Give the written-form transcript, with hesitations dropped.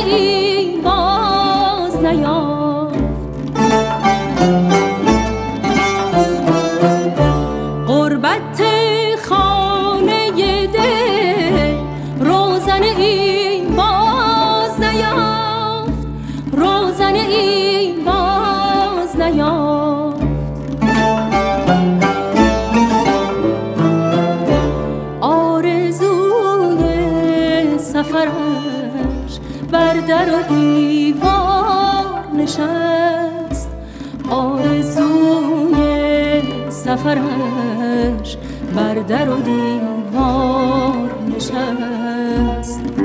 ای باز نیافت. غربت خانه دل روزن ای باز نیافت، روزن ای باز نیافت. آرزوی سفرش بر در و دیوار نشست، آرزوی سفرش بر در و دیوار نشست.